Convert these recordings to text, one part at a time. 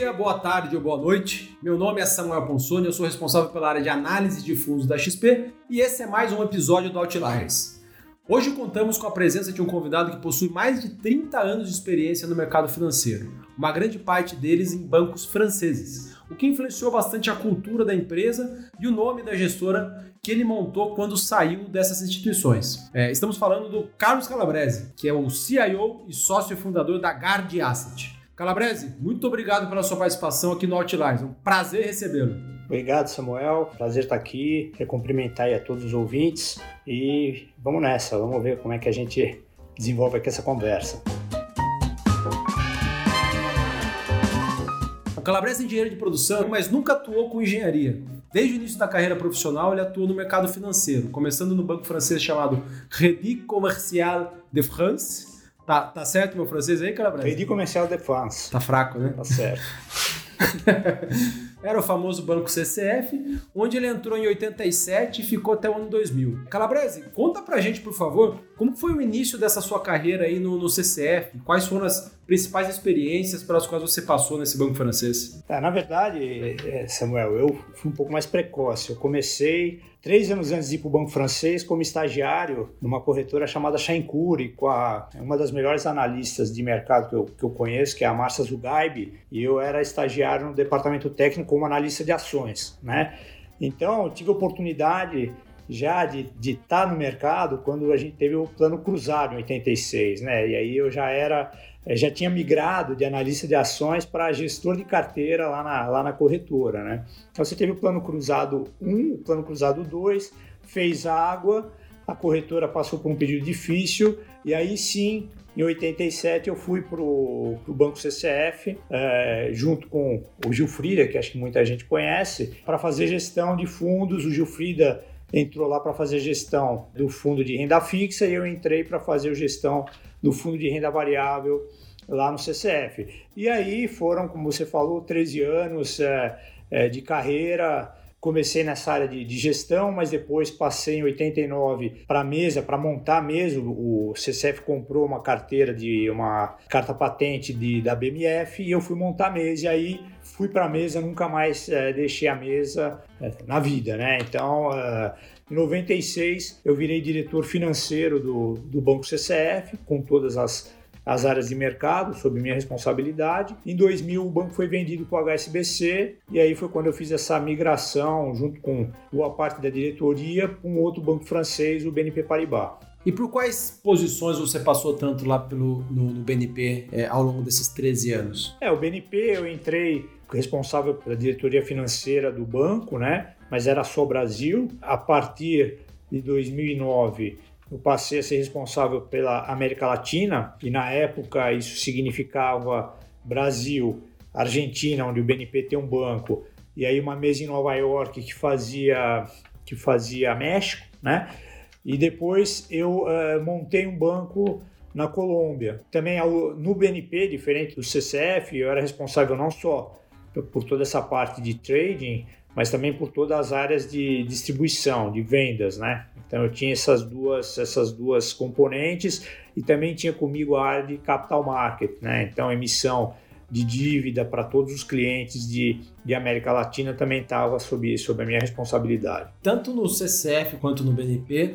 dia, boa tarde ou boa noite. Meu nome é Samuel Ponsoni, eu sou responsável pela área de análise de fundos da XP e esse é mais um episódio do Outliers. Hoje contamos com a presença de um convidado que possui mais de 30 anos de experiência no mercado financeiro, uma grande parte deles em bancos franceses, o que influenciou bastante a cultura da empresa e o nome da gestora que ele montou quando saiu dessas instituições. Estamos falando do Carlos Calabrese, que é o CIO e sócio fundador da Guard Asset. Calabrese, muito obrigado pela sua participação aqui no Outliers, é um prazer recebê-lo. Obrigado, Samuel. Prazer estar aqui. Quero cumprimentar aí a todos os ouvintes e vamos nessa, vamos ver como é que a gente desenvolve aqui essa conversa. O Calabrese é engenheiro de produção, mas nunca atuou com engenharia. Desde o início da carreira profissional, ele atuou no mercado financeiro, começando no banco francês chamado Crédit Commercial de France. Tá certo meu francês aí, Calabrese? Crédit Commercial de France. Tá fraco, né? Tá certo. Era o famoso banco CCF, onde ele entrou em 87 e ficou até o ano 2000. Calabrese, conta pra gente, por favor, como foi o início dessa sua carreira aí no CCF? Quais foram as principais experiências pelas quais você passou nesse banco francês? Na verdade, Samuel, eu fui um pouco mais precoce. Eu comecei 3 anos antes de ir para o banco francês como estagiário numa corretora chamada Chaincourt, com uma das melhores analistas de mercado que eu conheço, que é a Márcia Zugaib, e eu era estagiário no departamento técnico como analista de ações, né? Então, eu tive a oportunidade já de estar no mercado quando a gente teve o plano cruzado em 86, né? E aí eu já tinha migrado de analista de ações para gestor de carteira lá na corretora, né? Então você teve o plano cruzado 1, o plano cruzado 2, fez água, a corretora passou por um período difícil e aí sim, em 87 eu fui para o Banco CCF, junto com o Gilfrida, que acho que muita gente conhece, para fazer gestão de fundos. O Gilfrida entrou lá para fazer gestão do fundo de renda fixa e eu entrei para fazer a gestão do fundo de renda variável lá no CCF. E aí foram, como você falou, 13 anos de carreira. Comecei nessa área de gestão, mas depois passei em 89 para a mesa, para montar mesmo. O CCF comprou uma carta patente da BMF e eu fui montar a mesa. E aí fui para a mesa, nunca mais deixei a mesa na vida, né? Então, em 96 eu virei diretor financeiro do Banco CCF, com todas as áreas de mercado, sob minha responsabilidade. Em 2000, o banco foi vendido para o HSBC e aí foi quando eu fiz essa migração, junto com boa parte da diretoria, para um outro banco francês, o BNP Paribas. E por quais posições você passou tanto lá no BNP ao longo desses 13 anos? O BNP eu entrei responsável pela diretoria financeira do banco, né? Mas era só Brasil. A partir de 2009, eu passei a ser responsável pela América Latina e na época isso significava Brasil, Argentina, onde o BNP tem um banco, e aí uma mesa em Nova York que fazia México, né? E depois eu montei um banco na Colômbia. Também no BNP, diferente do CCF, eu era responsável não só por toda essa parte de trading, mas também por todas as áreas de distribuição, de vendas, né? Então eu tinha essas duas componentes e também tinha comigo a área de capital market, né? Então emissão de dívida para todos os clientes de América Latina também estava sob a minha responsabilidade. Tanto no CCF quanto no BNP,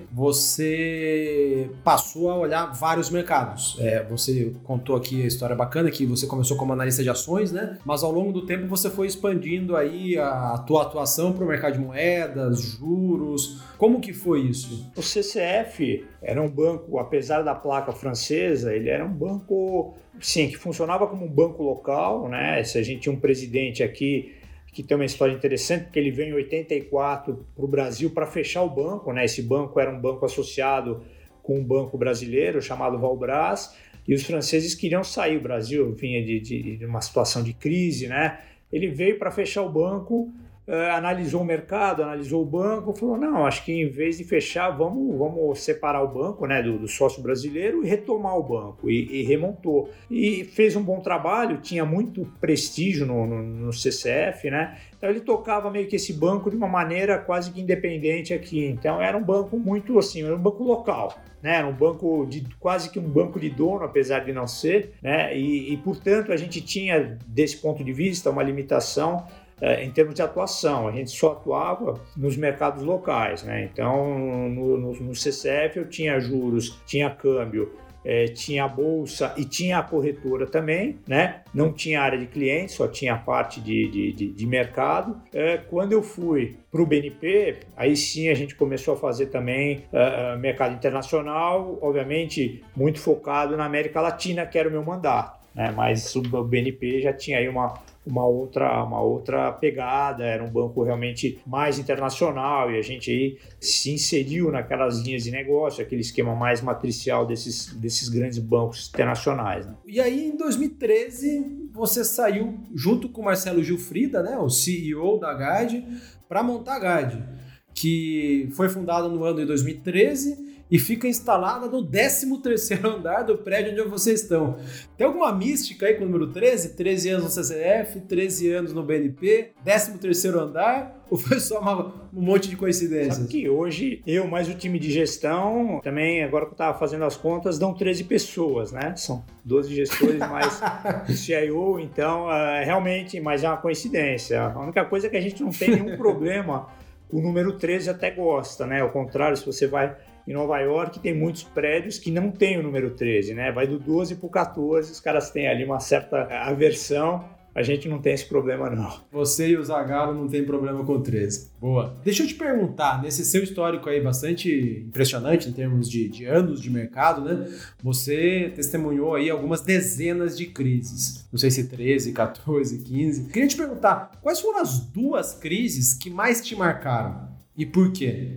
você passou a olhar vários mercados. Você contou aqui a história bacana que você começou como analista de ações, né? Mas ao longo do tempo você foi expandindo aí a tua atuação para o mercado de moedas, juros. Como que foi isso? O CCF era um banco, apesar da placa francesa, ele era um banco, sim, que funcionava como um banco local, né? Se a gente tinha um presidente aqui que tem uma história interessante, porque ele veio em 84 para o Brasil para fechar o banco, né? Esse banco era um banco associado com um banco brasileiro chamado Valbras, e os franceses queriam sair. O Brasil vinha de uma situação de crise, né? Ele veio para fechar o banco analisou o mercado, analisou o banco, falou, não, acho que em vez de fechar, vamos separar o banco, né, do sócio brasileiro e retomar o banco, e remontou. E fez um bom trabalho, tinha muito prestígio no CCF, né? Então ele tocava meio que esse banco de uma maneira quase que independente aqui. Então era um banco muito assim, era um banco local, né? Era um banco quase que um banco de dono, apesar de não ser, né? E portanto a gente tinha, desse ponto de vista, uma limitação em termos de atuação. A gente só atuava nos mercados locais, né? Então no CCF eu tinha juros, tinha câmbio, tinha a bolsa e tinha a corretora também, né? Não tinha área de clientes, só tinha a parte de mercado. Quando eu fui para o BNP, aí sim a gente começou a fazer também mercado internacional, obviamente muito focado na América Latina, que era o meu mandato, né? Mas o BNP já tinha aí uma outra pegada, era um banco realmente mais internacional e a gente aí se inseriu naquelas linhas de negócio, aquele esquema mais matricial desses grandes bancos internacionais, né? E aí em 2013 você saiu junto com o Marcelo Gilfrida, né, o CEO da GAD, para montar a GAD, que foi fundada no ano de 2013 e fica instalada no 13º andar do prédio onde vocês estão. Tem alguma mística aí com o número 13? 13 anos no CCF, 13 anos no BNP, 13º andar? Ou foi só um monte de coincidências? Sabe que hoje eu mais o time de gestão, também agora que eu estava fazendo as contas, dão 13 pessoas, né? São 12 gestores mais o CIO, então realmente, mas é uma coincidência. A única coisa é que a gente não tem nenhum problema, o número 13 até gosta, né? Ao contrário, se você vai em Nova York, tem muitos prédios que não tem o número 13, né? Vai do 12 para o 14, os caras têm ali uma certa aversão. A gente não tem esse problema, não. Você e o Zagallo não tem problema com 13. Boa. Deixa eu te perguntar, nesse seu histórico aí bastante impressionante em termos de anos de mercado, né? Você testemunhou aí algumas dezenas de crises. Não sei se 13, 14, 15. Queria te perguntar, quais foram as 2 crises que mais te marcaram? E por quê?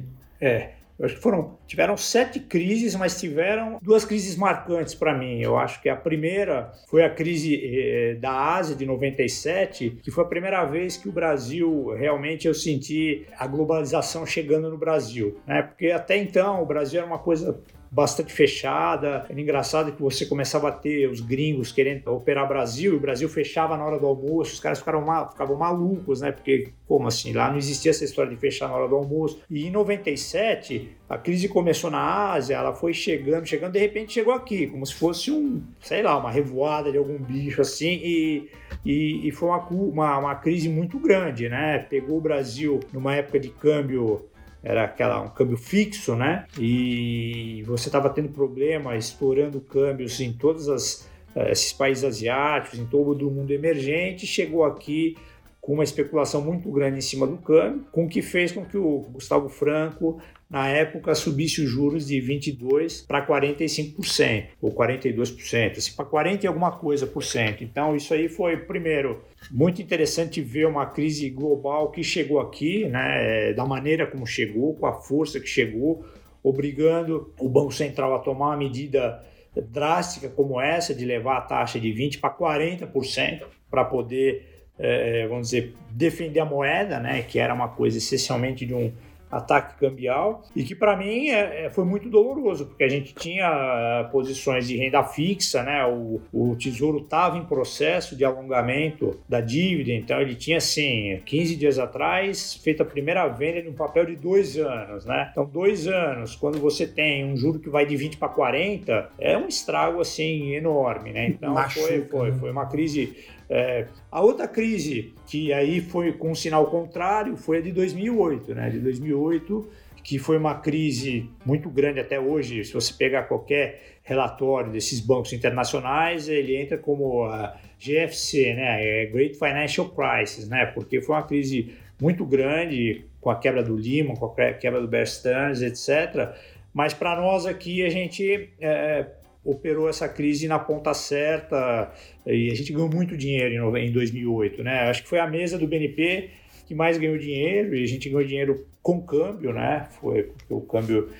Eu acho que tiveram 7 crises, mas tiveram 2 crises marcantes para mim. Eu acho que a primeira foi a crise da Ásia de 97, que foi a primeira vez que o Brasil, realmente eu senti a globalização chegando no Brasil, né? Porque até então o Brasil era uma coisa bastante fechada. Era engraçado que você começava a ter os gringos querendo operar Brasil e o Brasil fechava na hora do almoço, os caras ficavam malucos, né? Porque, como assim? Lá não existia essa história de fechar na hora do almoço. E em 97, a crise começou na Ásia, ela foi chegando, de repente chegou aqui, como se fosse uma revoada de algum bicho assim, e foi uma crise muito grande, né? Pegou o Brasil numa época de câmbio, era um câmbio fixo, né? E você estava tendo problema, estourando câmbios em todos esses países asiáticos, em todo o mundo emergente. Chegou aqui com uma especulação muito grande em cima do câmbio, com que fez com que o Gustavo Franco, na época, subisse os juros de 22% para 45%, ou 42%, assim, para 40% e alguma coisa por cento. Então, isso aí foi, primeiro, muito interessante ver uma crise global que chegou aqui, né, da maneira como chegou, com a força que chegou, obrigando o Banco Central a tomar uma medida drástica como essa, de levar a taxa de 20% para 40%, para poder, vamos dizer, defender a moeda, né, que era uma coisa essencialmente de um ataque cambial, e que para mim foi muito doloroso, porque a gente tinha posições de renda fixa, né? O Tesouro estava em processo de alongamento da dívida, então ele tinha, assim, 15 dias atrás, feito a primeira venda de um papel de 2 anos, né? Então, 2 anos, quando você tem um juro que vai de 20 para 40, é um estrago, assim, enorme, né? Então, foi uma crise. A outra crise, que aí foi com um sinal contrário, foi a de 2008, né? De 2008, que foi uma crise muito grande até hoje. Se você pegar qualquer relatório desses bancos internacionais, ele entra como a GFC, né? Great Financial Crisis, né? Porque foi uma crise muito grande, com a quebra do Lehman, com a quebra do Bear Stearns, etc. Mas para nós aqui, a gente operou essa crise na ponta certa e a gente ganhou muito dinheiro em 2008, né? Acho que foi a mesa do BNP que mais ganhou dinheiro, e a gente ganhou dinheiro com câmbio, né? Foi porque o câmbio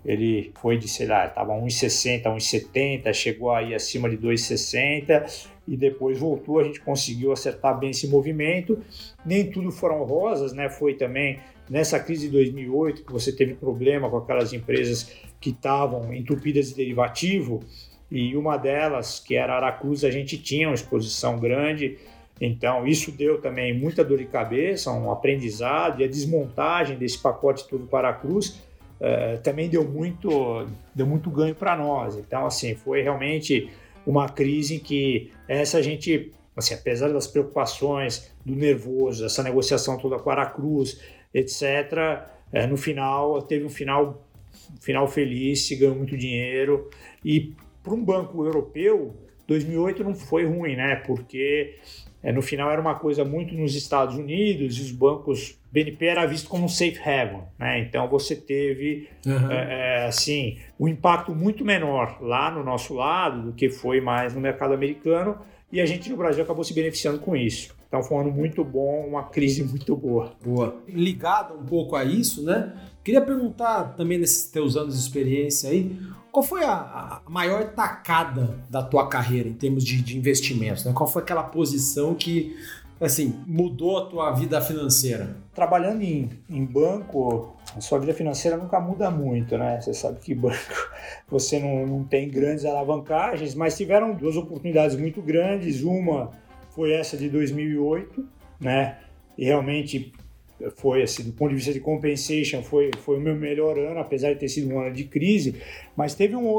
ele foi de, sei lá, estava 1,60, 1,70, chegou aí acima de 2,60 e depois voltou, a gente conseguiu acertar bem esse movimento. Nem tudo foram rosas, né? Foi também nessa crise de 2008 que você teve problema com aquelas empresas que estavam entupidas de derivativo, e uma delas, que era a Aracruz, a gente tinha uma exposição grande, então isso deu também muita dor de cabeça, um aprendizado, e a desmontagem desse pacote todo para a Aracruz também deu muito ganho para nós. Então, assim, foi realmente uma crise em que essa gente, assim, apesar das preocupações, do nervoso, essa negociação toda com a Aracruz, etc., no final, teve um final feliz, se ganhou muito dinheiro. E para um banco europeu, 2008 não foi ruim, né? Porque no final era uma coisa muito nos Estados Unidos, e os bancos, BNP era visto como um safe haven, né? Então você teve assim, um impacto muito menor lá no nosso lado do que foi mais no mercado americano, e a gente no Brasil acabou se beneficiando com isso. Então foi um ano muito bom, uma crise muito boa. Boa. Ligado um pouco a isso, né? Queria perguntar também nesses teus anos de experiência aí, qual foi a maior tacada da tua carreira em termos de investimentos, né? Qual foi aquela posição que, assim, mudou a tua vida financeira? Trabalhando em banco, a sua vida financeira nunca muda muito, né? Você sabe que banco você não tem grandes alavancagens, mas tiveram duas oportunidades muito grandes. Uma foi essa de 2008, né? E realmente foi, assim, do ponto de vista de compensation, foi o meu melhor ano, apesar de ter sido um ano de crise. Mas teve uma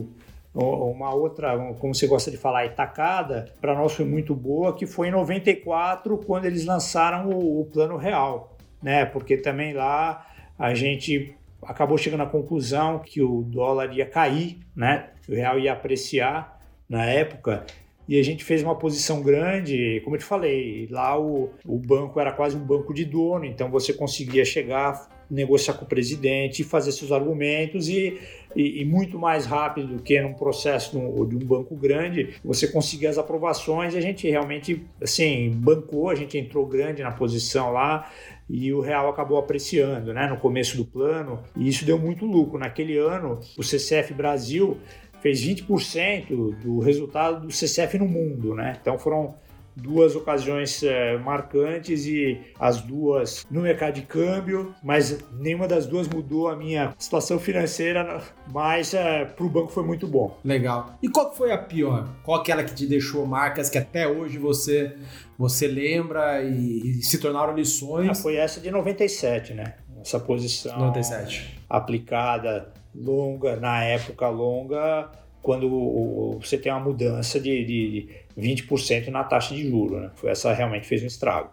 outra, como você gosta de falar, tacada, para nós foi muito boa, que foi em 94, quando eles lançaram o Plano Real, né? Porque também lá a gente acabou chegando à conclusão que o dólar ia cair, né? O real ia apreciar na época. E a gente fez uma posição grande, como eu te falei, lá o banco era quase um banco de dono, então você conseguia chegar, negociar com o presidente, fazer seus argumentos e muito mais rápido do que num processo de um banco grande, você conseguia as aprovações, e a gente realmente, assim, bancou, a gente entrou grande na posição lá, e o real acabou apreciando, né, no começo do plano, e isso deu muito lucro. Naquele ano, o CCF Brasil fez 20% do resultado do CCF no mundo, né? Então foram duas ocasiões marcantes, e as duas no mercado de câmbio, mas nenhuma das duas mudou a minha situação financeira, mas para o banco foi muito bom. Legal. E qual foi a pior? Qual aquela que te deixou marcas que até hoje você lembra e se tornaram lições? Foi essa de 97, né? Essa posição 97. Aplicada longa, na época longa, quando você tem uma mudança de 20% na taxa de juros, né? Essa realmente fez um estrago.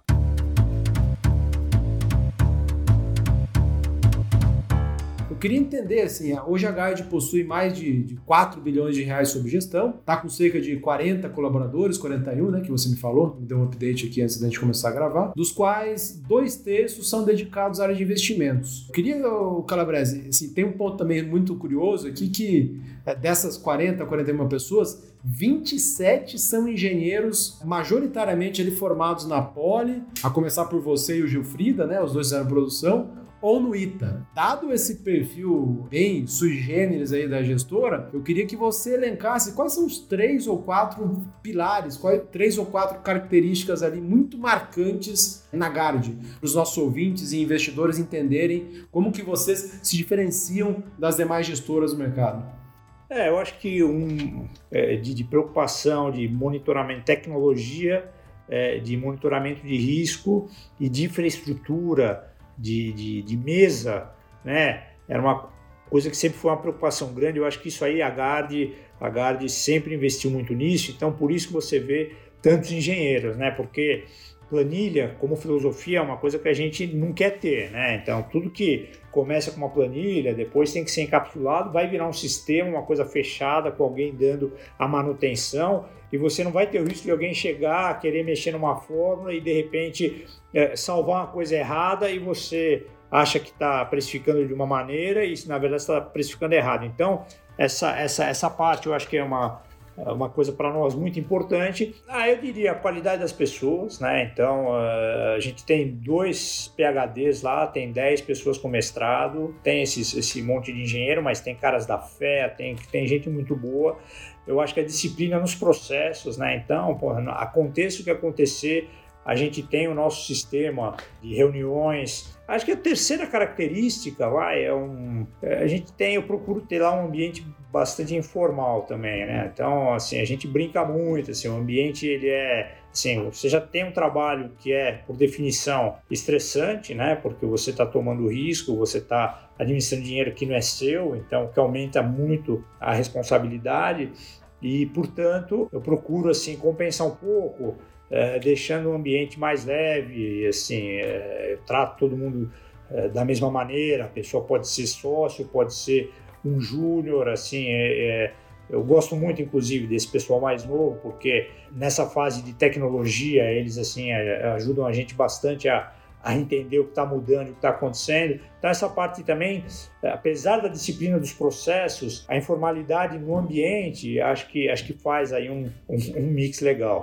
Eu queria entender, assim, hoje a Guard possui mais de 4 bilhões de reais sob gestão, está com cerca de 40 colaboradores, 41, né, que você me falou, me deu um update aqui antes da gente começar a gravar, dos quais 2/3 são dedicados à área de investimentos. Eu queria, Calabrese, assim, tem um ponto também muito curioso aqui, que dessas 41 pessoas, 27 são engenheiros, majoritariamente ali formados na Poli, a começar por você e o Gilfrida, né, os dois fizeram produção, ou no ITA. Dado esse perfil bem sui generis aí da gestora, eu queria que você elencasse quais são os 3 ou 4 pilares, 3 ou 4 características ali muito marcantes na Guard, para os nossos ouvintes e investidores entenderem como que vocês se diferenciam das demais gestoras do mercado. Eu acho que de preocupação, de monitoramento de tecnologia, de monitoramento de risco e de infraestrutura, de mesa, né? Era uma coisa que sempre foi uma preocupação grande. Eu acho que isso aí a Guard sempre investiu muito nisso, então por isso que você vê tantos engenheiros, né? Porque planilha, como filosofia, é uma coisa que a gente não quer ter, né? Então tudo que começa com uma planilha, depois tem que ser encapsulado, vai virar um sistema, uma coisa fechada, com alguém dando a manutenção, e você não vai ter o risco de alguém chegar, querer mexer numa fórmula e de repente salvar uma coisa errada, e você acha que está precificando de uma maneira e na verdade está precificando errado. Então essa parte eu acho que é uma uma coisa para nós muito importante. Eu diria a qualidade das pessoas, né? Então, a gente tem 2 PhDs lá, tem 10 pessoas com mestrado, tem esse monte de engenheiro, mas tem caras da fé, tem gente muito boa. Eu acho que a disciplina nos processos, né? Então, aconteça o que acontecer, a gente tem o nosso sistema de reuniões. Acho que a terceira característica eu procuro ter lá um ambiente bastante informal também, né? Então, assim, a gente brinca muito, assim, o ambiente, ele é, assim, você já tem um trabalho que é, por definição, estressante, né? Porque você está tomando risco, você está administrando dinheiro que não é seu, então, que aumenta muito a responsabilidade e, portanto, eu procuro, assim, compensar um pouco, deixando o ambiente mais leve, assim, eu trato todo mundo da mesma maneira, a pessoa pode ser sócio, pode ser um júnior, assim, eu gosto muito, inclusive, desse pessoal mais novo, porque nessa fase de tecnologia, eles, assim, ajudam a gente bastante a entender o que está mudando, o que está acontecendo. Então, essa parte também, apesar da disciplina dos processos, a informalidade no ambiente, acho que faz aí um mix legal.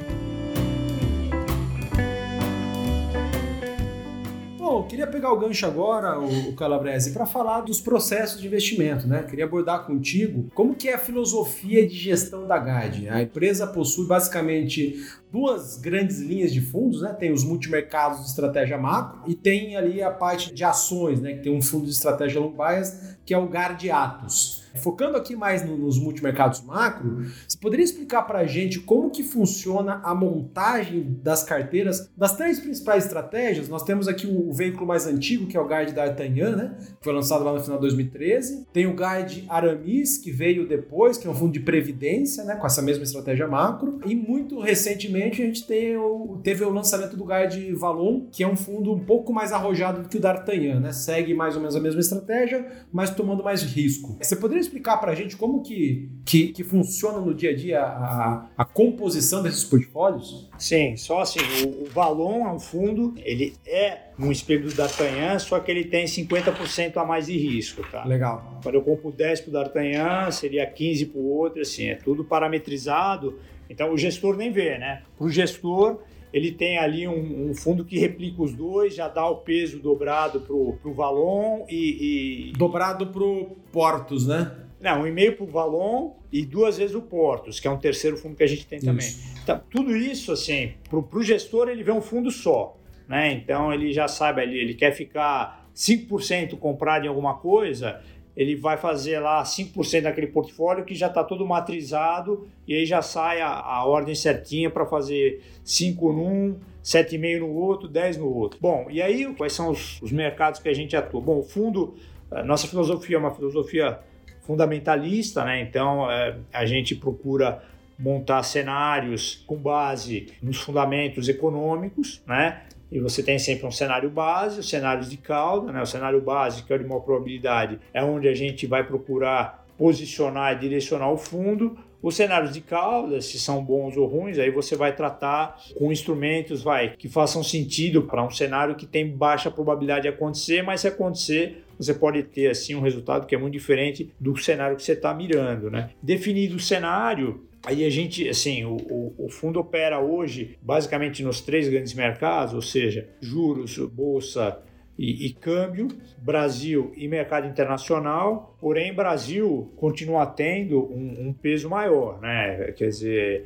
Bom, eu queria pegar o gancho agora, o Calabrese, para falar dos processos de investimento, né? Queria abordar contigo como que é a filosofia de gestão da Guide. A empresa possui basicamente 2 grandes linhas de fundos, né? Tem os multimercados de estratégia macro e tem ali a parte de ações, né? Que tem um fundo de estratégia long bias, que é o Guard Atos. Focando aqui mais nos multimercados macro, você poderia explicar para a gente como que funciona a montagem das carteiras das 3 principais estratégias? Nós temos aqui o veículo mais antigo, que é o Guard d'Artagnan, né? Que foi lançado lá no final de 2013. Tem o Guard Aramis, que veio depois, que é um fundo de previdência, né? Com essa mesma estratégia macro. E muito recentemente a gente teve o lançamento do Guard Valon, que é um fundo um pouco mais arrojado do que o d'Artagnan, né? Segue mais ou menos a mesma estratégia, mas tomando mais risco. Você poderia explicar para a gente como que funciona no dia a dia a composição desses portfólios? Sim, só assim, o Valon é um fundo, ele é um espelho do d'Artagnan, só que ele tem 50% a mais de risco, tá? Legal. Quando eu compro 10 para o d'Artagnan, seria 15 para o outro, assim, é tudo parametrizado, então o gestor nem vê, né? Para o gestor, ele tem ali um fundo que replica os 2, já dá o peso dobrado pro Valon e... Dobrado pro Portos, né? Não, 1,5 pro Valon e 2 vezes o Portos, que é um terceiro fundo que a gente tem também. Então, tudo isso, assim, pro gestor, ele vê um fundo só, né? Então, ele já sabe, ele quer ficar 5% comprado em alguma coisa, ele vai fazer lá 5% daquele portfólio que já está todo matrizado e aí já sai a ordem certinha para fazer 5 num, 7,5 no outro, 10 no outro. Bom, e aí quais são os mercados que a gente atua? Bom, o fundo, nossa filosofia é uma filosofia fundamentalista, né? Então a gente procura montar cenários com base nos fundamentos econômicos, né? E você tem sempre um cenário base, os cenários de cauda, né? O cenário base, que é o de maior probabilidade, é onde a gente vai procurar posicionar e direcionar o fundo. Os cenários de cauda, se são bons ou ruins, aí você vai tratar com instrumentos que façam sentido para um cenário que tem baixa probabilidade de acontecer, mas se acontecer, você pode ter assim um resultado que é muito diferente do cenário que você está mirando, né? Definido o cenário, aí a gente, assim, o fundo opera hoje basicamente nos 3 grandes mercados, ou seja, juros, bolsa e câmbio, Brasil e mercado internacional, porém Brasil continua tendo um peso maior, né? Quer dizer,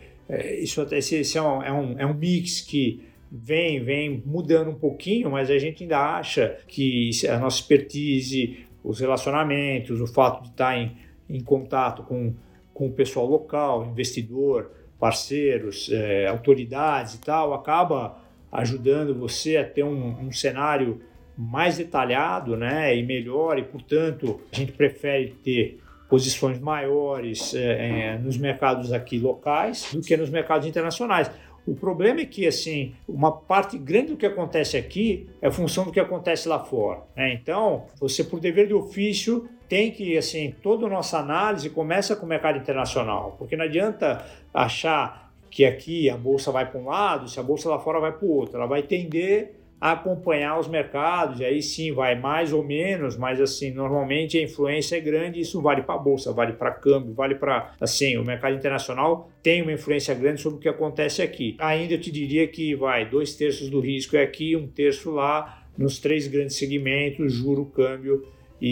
esse é um mix que vem mudando um pouquinho, mas a gente ainda acha que a nossa expertise, os relacionamentos, o fato de estar em contato com o pessoal local, investidor, parceiros, autoridades e tal, acaba ajudando você a ter um cenário mais detalhado, né, e melhor, e portanto a gente prefere ter posições maiores nos mercados aqui locais do que nos mercados internacionais. O problema é que, assim, uma parte grande do que acontece aqui é função do que acontece lá fora, né? Então, você, por dever de ofício, tem que, assim, toda a nossa análise começa com o mercado internacional, porque não adianta achar que aqui a bolsa vai para um lado, se a bolsa lá fora vai para o outro. Ela vai tender a acompanhar os mercados, e aí sim vai mais ou menos, mas assim, normalmente a influência é grande, isso vale para a bolsa, vale para câmbio, vale para, assim, o mercado internacional tem uma influência grande sobre o que acontece aqui. Ainda eu te diria que 2/3 do risco é aqui, 1/3 lá, nos 3 grandes segmentos, juro, câmbio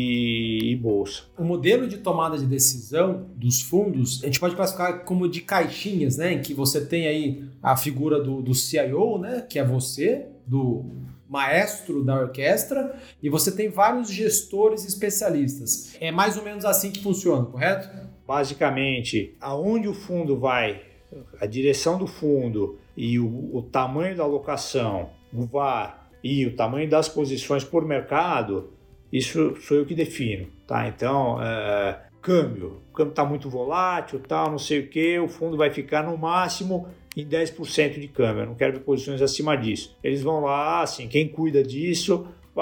e bolsa. O modelo de tomada de decisão dos fundos, a gente pode classificar como de caixinhas, né? Em que você tem aí a figura do CIO, né? Que é você, do maestro da orquestra, e você tem vários gestores especialistas. É mais ou menos assim que funciona, correto? Basicamente, aonde o fundo vai, a direção do fundo e o tamanho da alocação, o VaR e o tamanho das posições por mercado, isso sou eu que defino, tá? Então, câmbio. O câmbio está muito volátil, tal, não sei o que, o fundo vai ficar no máximo em 10% de câmbio. Eu não quero ver posições acima disso. Eles vão lá, assim, quem cuida disso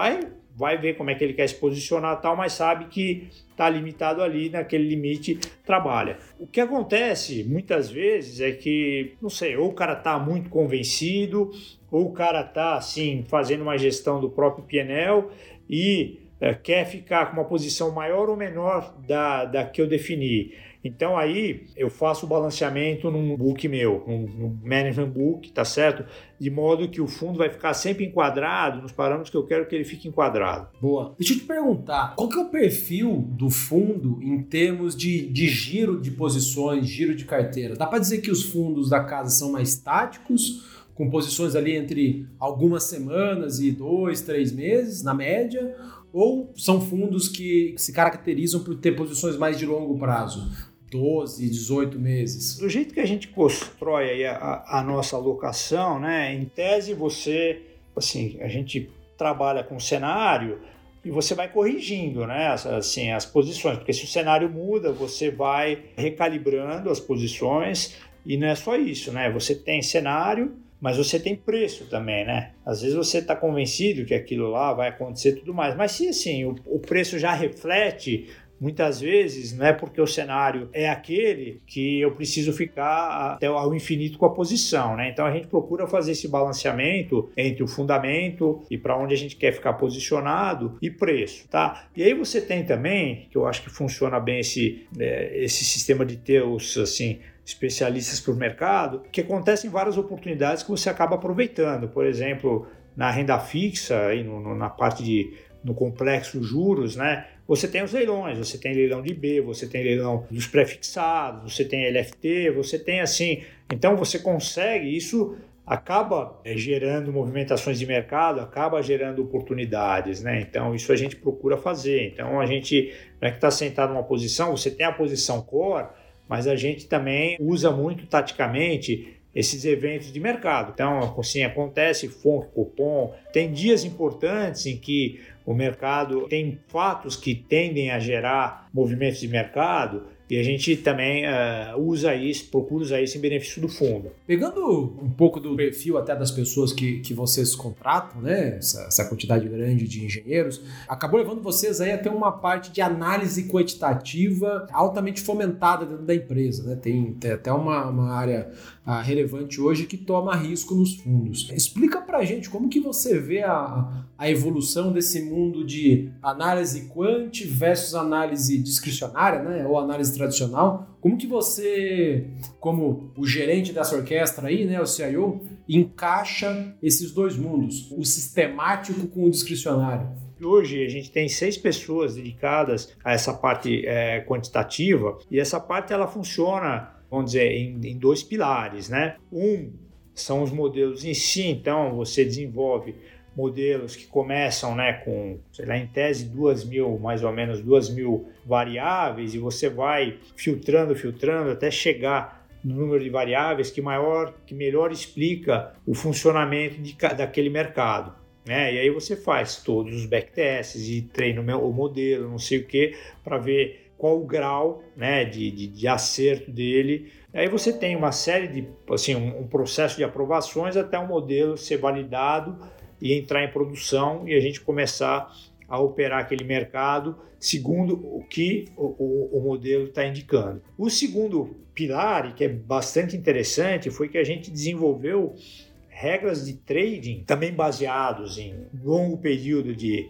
vai ver como é que ele quer se posicionar, tal, mas sabe que está limitado ali, naquele limite, trabalha. O que acontece muitas vezes é que, não sei, ou o cara está muito convencido, ou o cara está, assim, fazendo uma gestão do próprio P&L e quer ficar com uma posição maior ou menor da que eu defini. Então aí eu faço o balanceamento num book meu, num management book, tá certo? De modo que o fundo vai ficar sempre enquadrado nos parâmetros que eu quero que ele fique enquadrado. Boa. Deixa eu te perguntar, qual que é o perfil do fundo em termos de giro de posições, giro de carteira? Dá para dizer que os fundos da casa são mais táticos, com posições ali entre algumas semanas e 2, 3 meses, na média? Ou são fundos que se caracterizam por ter posições mais de longo prazo, 12, 18 meses? Do jeito que a gente constrói aí a nossa alocação, né? Em tese você, assim, a gente trabalha com cenário e você vai corrigindo, né? Assim, as posições, porque se o cenário muda, você vai recalibrando as posições e não é só isso, né? Você tem cenário, mas você tem preço também, né? Às vezes você está convencido que aquilo lá vai acontecer e tudo mais, mas se assim, o preço já reflete, muitas vezes não é porque o cenário é aquele que eu preciso ficar até ao infinito com a posição, né? Então a gente procura fazer esse balanceamento entre o fundamento e para onde a gente quer ficar posicionado e preço, tá? E aí você tem também, que eu acho que funciona bem esse sistema de ter os, assim, especialistas por mercado, que acontecem várias oportunidades que você acaba aproveitando. Por exemplo, na renda fixa, aí na parte no complexo juros, né? Você tem os leilões, você tem leilão de B, você tem leilão dos pré-fixados, você tem LFT, você tem assim... Então você consegue, isso acaba gerando movimentações de mercado, acaba gerando oportunidades, né? Então isso a gente procura fazer. Então a gente não é que está sentado numa posição, você tem a posição core, mas a gente também usa muito taticamente esses eventos de mercado. Então, assim, acontece FONC, Copom, tem dias importantes em que o mercado tem fatos que tendem a gerar movimentos de mercado e a gente também usa isso, procura usar isso em benefício do fundo. Pegando um pouco do perfil até das pessoas que vocês contratam, né, essa quantidade grande de engenheiros, acabou levando vocês aí a ter uma parte de análise quantitativa altamente fomentada dentro da empresa, né? Tem até uma área relevante hoje que toma risco nos fundos. Explica pra gente como que você vê a evolução desse mundo de análise quant versus análise discricionária, né, ou análise tradicional. Como que você, como o gerente dessa orquestra aí, né, o CIO, encaixa esses dois mundos, o sistemático com o discricionário? Hoje a gente tem 6 pessoas dedicadas a essa parte quantitativa e essa parte ela funciona, vamos dizer, em 2 pilares, né? São os modelos em si, então você desenvolve modelos que começam, né, com, sei lá, em tese mais ou menos 2.000 variáveis e você vai filtrando até chegar no número de variáveis que melhor explica o funcionamento daquele mercado, né? E aí você faz todos os backtests e treina o modelo, não sei o que, para ver qual o grau, né, de acerto dele. Aí você tem uma série de, assim, um processo de aprovações até o modelo ser validado e entrar em produção e a gente começar a operar aquele mercado segundo o que o modelo está indicando. O segundo pilar, que é bastante interessante, foi que a gente desenvolveu regras de trading também baseados em longo período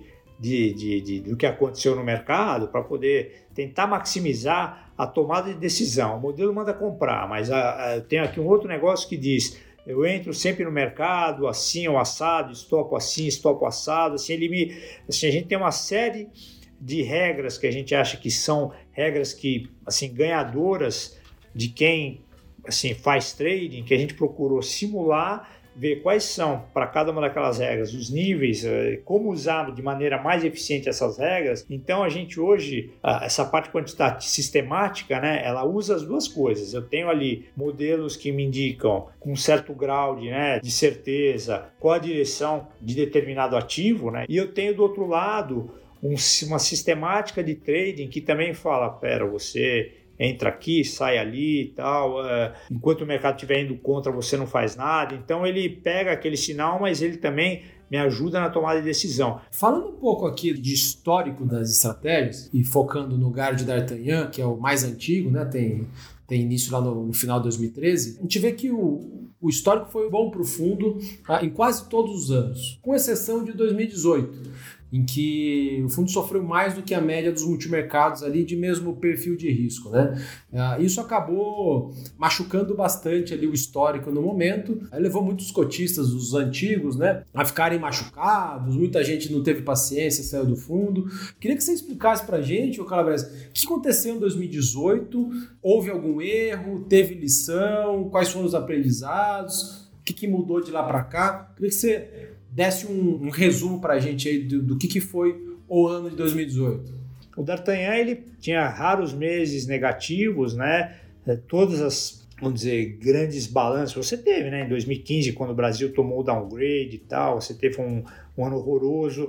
do que aconteceu no mercado para poder tentar maximizar a tomada de decisão. O modelo manda comprar, mas eu tenho aqui um outro negócio que diz: eu entro sempre no mercado, assim ou assado, estopo assim, estopo assado. Assim, a gente tem uma série de regras que a gente acha que são regras que, assim, ganhadoras de quem, assim, faz trading, que a gente procurou simular, ver quais são, para cada uma daquelas regras, os níveis, como usar de maneira mais eficiente essas regras. Então, a gente hoje, essa parte quantitativa sistemática, né, ela usa as duas coisas. Eu tenho ali modelos que me indicam com um certo grau de certeza qual a direção de determinado ativo, né, e eu tenho do outro lado uma sistemática de trading que também fala: pera, você entra aqui, sai ali e tal, enquanto o mercado estiver indo contra, você não faz nada. Então ele pega aquele sinal, mas ele também me ajuda na tomada de decisão. Falando um pouco aqui de histórico das estratégias e focando no Gare de D'Artagnan, que é o mais antigo, né? Tem início lá no final de 2013, a gente vê que o histórico foi bom para o fundo em quase todos os anos, com exceção de 2018, em que o fundo sofreu mais do que a média dos multimercados ali de mesmo perfil de risco, né? Isso acabou machucando bastante ali o histórico no momento, aí levou muitos cotistas, os antigos, né, a ficarem machucados, muita gente não teve paciência, saiu do fundo. Queria que você explicasse pra gente, Calabrese, o que aconteceu em 2018, houve algum erro, teve lição, quais foram os aprendizados, o que mudou de lá para cá? Queria que você desse um resumo para a gente aí do que foi o ano de 2018. O D'Artagnan, ele tinha raros meses negativos, né? Todas as, vamos dizer, grandes balanços você teve, né? Em 2015, quando o Brasil tomou o downgrade e tal, você teve um ano horroroso,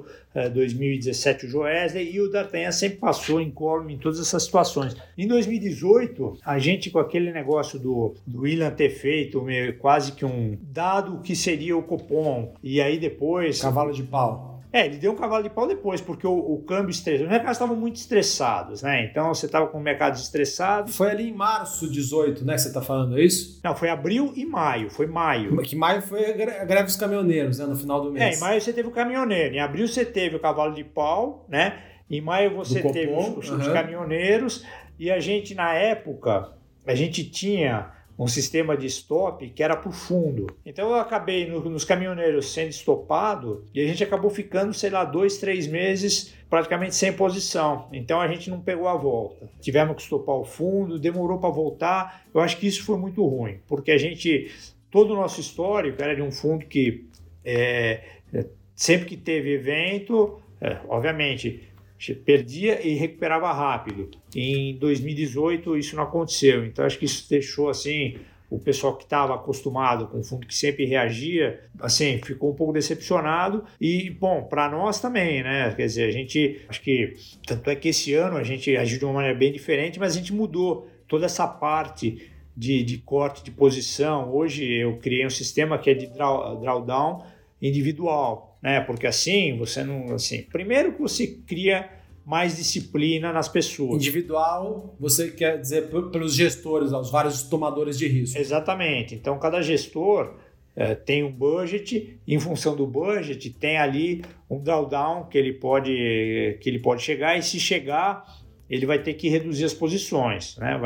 2017 o Joesley, e o D'Artagnan sempre passou incólume em todas essas situações. Em 2018, a gente, com aquele negócio do William ter feito quase que um dado que seria o cupom, e aí depois... Cavalo de pau. Ele deu um cavalo de pau depois, porque o câmbio estressou. Os mercados estavam muito estressados, né? Então você estava com mercados estressados. Foi ali em março 18, né, que você está falando, é isso? Não, foi abril e maio, foi maio. Que maio foi a greve dos caminhoneiros, né, no final do mês. Em maio você teve o caminhoneiro, em abril você teve o cavalo de pau, né? Em maio você teve os caminhoneiros, e a gente, na época, a gente tinha um sistema de stop que era para o fundo. Então eu acabei nos caminhoneiros sendo estopado e a gente acabou ficando, 2, 3 meses praticamente sem posição. Então a gente não pegou a volta. Tivemos que estopar o fundo, demorou para voltar. Eu acho que isso foi muito ruim, porque todo o nosso histórico era de um fundo que sempre que teve evento, obviamente, perdia e recuperava rápido. Em 2018 isso não aconteceu, então acho que isso deixou assim o pessoal que estava acostumado com o fundo que sempre reagia, assim, ficou um pouco decepcionado. E bom, para nós também, né? Quer dizer, acho que tanto é que esse ano a gente agiu de uma maneira bem diferente, mas a gente mudou toda essa parte de corte de posição. Hoje eu criei um sistema que é de drawdown individual, né? Porque assim, primeiro que você cria mais disciplina nas pessoas. Individual, você quer dizer pelos gestores, os vários tomadores de risco. Exatamente. Então, cada gestor tem um budget, em função do budget, tem ali um drawdown que ele pode chegar, e se chegar, ele vai ter que reduzir as posições, né?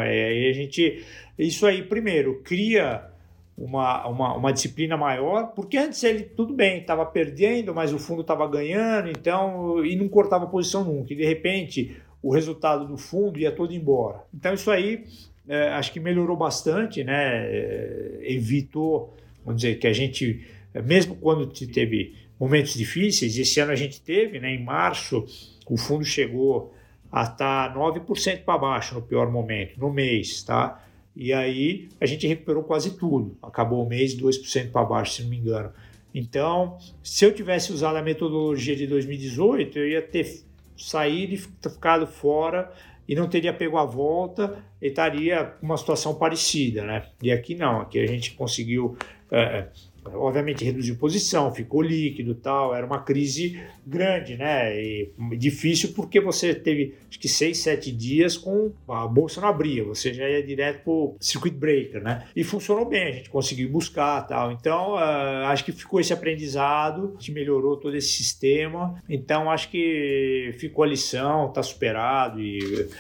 Isso aí, primeiro, cria uma disciplina maior, porque antes ele, tudo bem, estava perdendo, mas o fundo estava ganhando, então, e não cortava posição nunca, e de repente o resultado do fundo ia todo embora. Então isso aí acho que melhorou bastante, né? Evitou, vamos dizer, que a gente, mesmo quando teve momentos difíceis, esse ano a gente teve, né? Em março o fundo chegou a estar 9% para baixo no pior momento, no mês, tá? E aí a gente recuperou quase tudo. Acabou o mês 2% para baixo, se não me engano. Então, se eu tivesse usado a metodologia de 2018, eu ia ter saído e ficado fora e não teria pego a volta e estaria com uma situação parecida, né? E aqui não, aqui a gente conseguiu obviamente reduziu posição, ficou líquido e tal, era uma crise grande, né? E difícil porque você teve acho que 6, 7 dias com a bolsa não abria, você já ia direto pro circuit breaker, né? E funcionou bem, a gente conseguiu buscar tal. Então, acho que ficou esse aprendizado, a gente melhorou todo esse sistema, então acho que ficou a lição, está superado e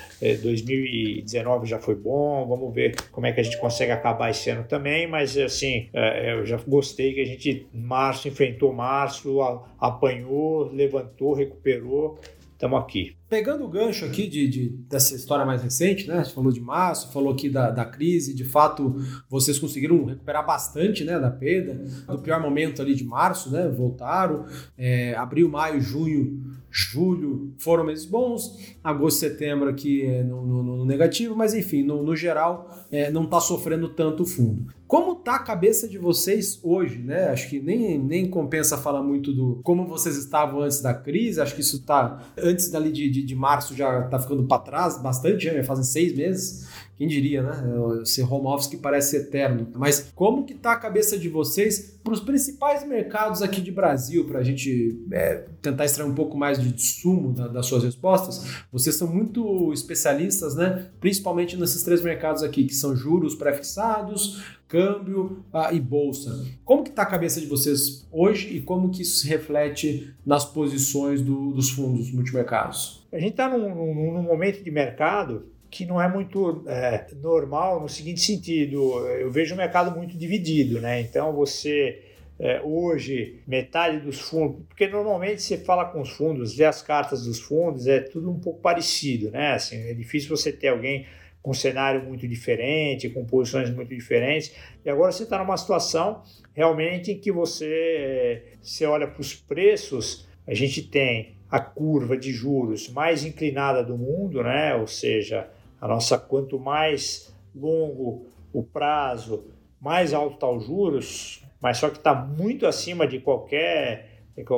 2019 já foi bom, vamos ver como é que a gente consegue acabar esse ano também, mas assim, eu já gostei que a gente enfrentou março, apanhou, levantou, recuperou, estamos aqui. Pegando o gancho aqui dessa história mais recente, né? A gente falou de março, falou aqui da crise, de fato vocês conseguiram recuperar bastante, né, da perda, do pior momento ali de março, né? Voltaram, abril, maio, junho, julho foram meses bons, agosto, setembro aqui no negativo, mas enfim, no geral não está sofrendo tanto fundo. Como está a cabeça de vocês hoje, né? Acho que nem compensa falar muito do como vocês estavam antes da crise, acho que isso está, antes dali de março já está ficando para trás bastante, já fazem 6 meses, quem diria, né? Esse home office que parece eterno. Mas como que está a cabeça de vocês para os principais mercados aqui de Brasil, para a gente tentar extrair um pouco mais de sumo das suas respostas? Vocês são muito especialistas, né? Principalmente nesses 3 mercados aqui, que são juros pré-fixados, câmbio e bolsa. Como que está a cabeça de vocês hoje e como que isso se reflete nas posições dos fundos multimercados? A gente está num momento de mercado que não é muito normal no seguinte sentido, eu vejo o mercado muito dividido, né? Então você hoje, metade dos fundos, porque normalmente você fala com os fundos, vê as cartas dos fundos, é tudo um pouco parecido, né? Assim, é difícil você ter alguém com um cenário muito diferente, com posições muito diferentes, e agora você está numa situação realmente em que você olha para os preços, a gente tem a curva de juros mais inclinada do mundo, né? Ou seja, quanto mais longo o prazo, mais alto está os juros, mas só que está muito acima de qualquer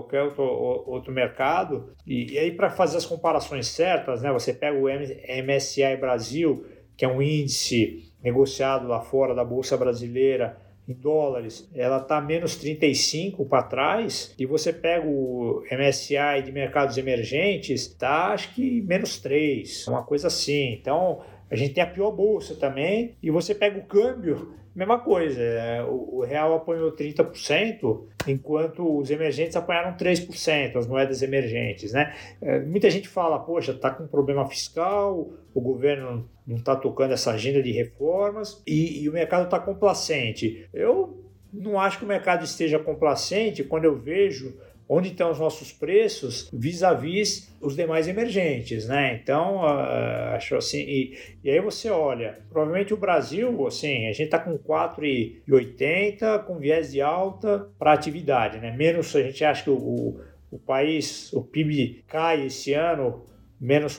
outro mercado. E aí, para fazer as comparações certas, né, você pega o MSCI Brasil, que é um índice negociado lá fora da Bolsa Brasileira em dólares, ela está menos 35 para trás, e você pega o MSCI de mercados emergentes, está acho que menos 3, uma coisa assim. Então, a gente tem a pior bolsa também, e você pega o câmbio, mesma coisa, o real apanhou 30%, enquanto os emergentes apanharam 3%, as moedas emergentes, né? Muita gente fala, poxa, está com problema fiscal, o governo não está tocando essa agenda de reformas e o mercado está complacente. Eu não acho que o mercado esteja complacente quando eu vejo onde estão os nossos preços vis-à-vis os demais emergentes, né? Então, acho assim, e aí você olha, provavelmente o Brasil, assim, a gente está com 4,80 com viés de alta para atividade, né? Menos, a gente acha que o país, o PIB cai esse ano, menos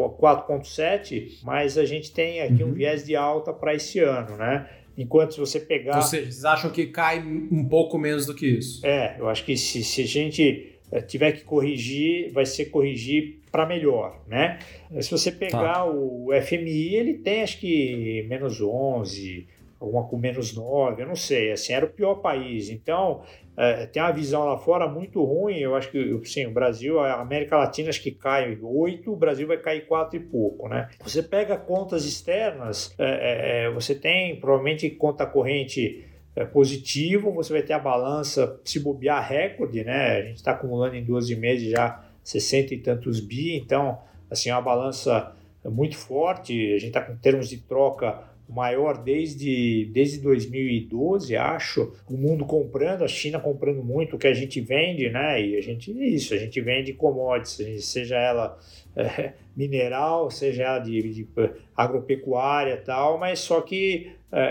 4,7, mas a gente tem aqui um viés de alta para esse ano, né? Enquanto se você pegar... Ou seja, vocês acham que cai um pouco menos do que isso? Eu acho que se a gente tiver que corrigir, vai ser corrigir para melhor, né? Se você pegar o FMI, ele tem acho que menos 11, alguma com menos 9, eu não sei, assim, era o pior país. Então, tem uma visão lá fora muito ruim, eu acho que sim, o Brasil, a América Latina acho que cai 8, o Brasil vai cair 4 e pouco, né? Você pega contas externas, você tem provavelmente conta corrente positivo, você vai ter a balança, se bobear, recorde, né? A gente está acumulando em 12 meses já 60 e tantos bi, então, assim, é uma balança muito forte, a gente está com termos de troca maior desde 2012, acho, o mundo comprando, a China comprando muito o que a gente vende, né? E a gente vende commodities, seja ela mineral, seja ela de agropecuária e tal, mas só que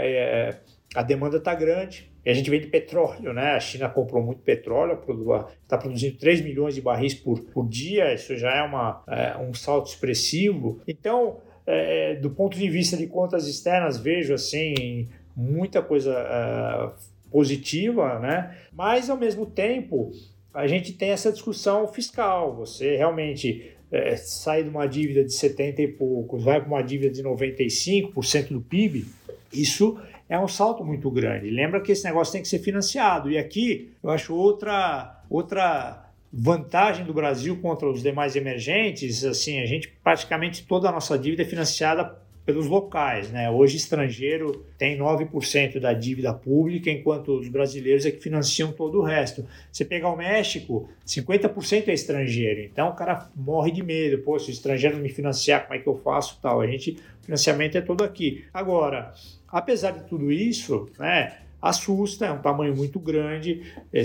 a demanda está grande. E a gente vende petróleo, né? A China comprou muito petróleo, está produzindo 3 milhões de barris por dia, isso já é um salto expressivo. Então, do ponto de vista de contas externas, vejo assim muita coisa positiva, né? Mas ao mesmo tempo a gente tem essa discussão fiscal. Você realmente sai de uma dívida de 70 e poucos, vai para uma dívida de 95% do PIB. Isso é um salto muito grande. Lembra que esse negócio tem que ser financiado. E aqui eu acho outra vantagem do Brasil contra os demais emergentes, assim, a gente praticamente toda a nossa dívida é financiada pelos locais, né? Hoje estrangeiro tem 9% da dívida pública, enquanto os brasileiros é que financiam todo o resto. Você pegar o México, 50% é estrangeiro, então o cara morre de medo, pô, se o estrangeiro não me financiar, como é que eu faço tal? O financiamento é todo aqui. Agora, apesar de tudo isso, né, assusta, é um tamanho muito grande,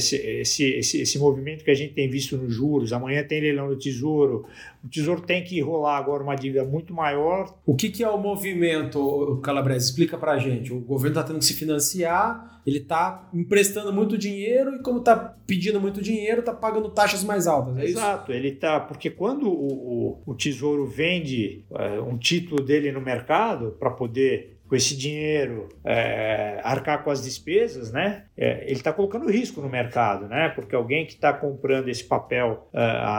esse movimento que a gente tem visto nos juros, amanhã tem leilão do Tesouro, o Tesouro tem que rolar agora uma dívida muito maior. O que é o movimento, Calabrese? Explica pra gente. O governo está tendo que se financiar, ele está emprestando muito dinheiro e como está pedindo muito dinheiro, está pagando taxas mais altas, é isso? Exato, ele está, porque quando o Tesouro vende um título dele no mercado para poder com esse dinheiro arcar com as despesas, né? Ele está colocando risco no mercado, né? Porque alguém que está comprando esse papel a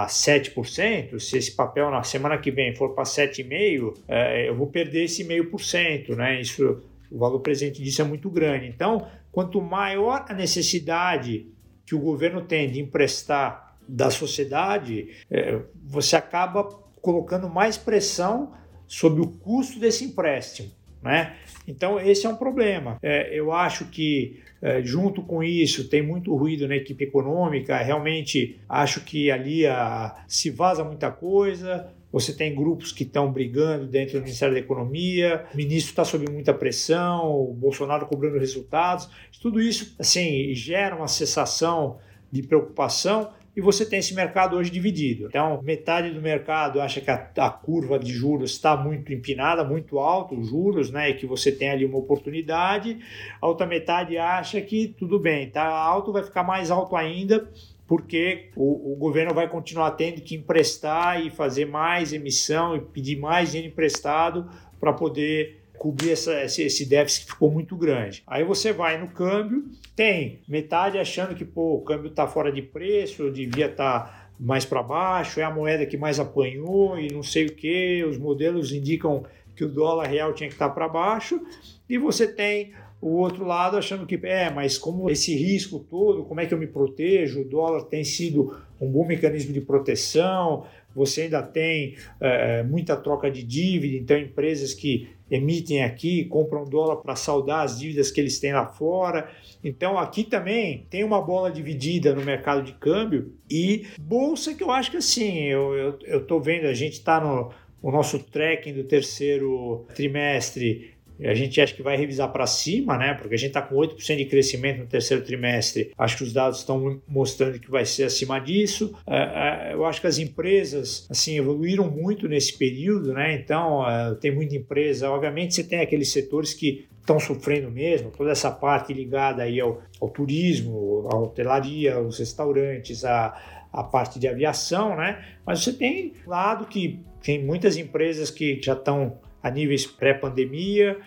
7%, se esse papel na semana que vem for para 7,5%, eu vou perder esse 0,5%, né? Isso, o valor presente disso é muito grande. Então, quanto maior a necessidade que o governo tem de emprestar da sociedade, você acaba colocando mais pressão sobre o custo desse empréstimo, né? Então esse é um problema. Eu acho que junto com isso tem muito ruído na equipe econômica, realmente acho que ali se vaza muita coisa, você tem grupos que estão brigando dentro do Ministério da Economia, o ministro está sob muita pressão, o Bolsonaro cobrando resultados, tudo isso assim, gera uma sensação de preocupação. E você tem esse mercado hoje dividido. Então, metade do mercado acha que a curva de juros está muito empinada, muito alto, os juros, né, e que você tem ali uma oportunidade. A outra metade acha que tudo bem, está alto, vai ficar mais alto ainda, porque o governo vai continuar tendo que emprestar e fazer mais emissão e pedir mais dinheiro emprestado para poder cobrir esse déficit que ficou muito grande. Aí você vai no câmbio, tem metade achando que o câmbio está fora de preço, devia estar mais para baixo, é a moeda que mais apanhou e não sei o que, os modelos indicam que o dólar real tinha que estar para baixo, e você tem o outro lado achando que, mas como esse risco todo, como é que eu me protejo? O dólar tem sido um bom mecanismo de proteção, você ainda tem muita troca de dívida, então empresas que emitem aqui, compram dólar para saldar as dívidas que eles têm lá fora. Então aqui também tem uma bola dividida no mercado de câmbio e bolsa que eu acho que assim, eu estou vendo, a gente está no nosso tracking do terceiro trimestre, a gente acha que vai revisar para cima, né? Porque a gente está com 8% de crescimento no terceiro trimestre. Acho que os dados estão mostrando que vai ser acima disso. Eu acho que as empresas assim, evoluíram muito nesse período, né? Então, tem muita empresa. Obviamente, você tem aqueles setores que estão sofrendo mesmo, toda essa parte ligada aí ao turismo, à hotelaria, aos restaurantes, a parte de aviação, né? Mas você tem lado que tem muitas empresas que já estão a níveis pré-pandemia,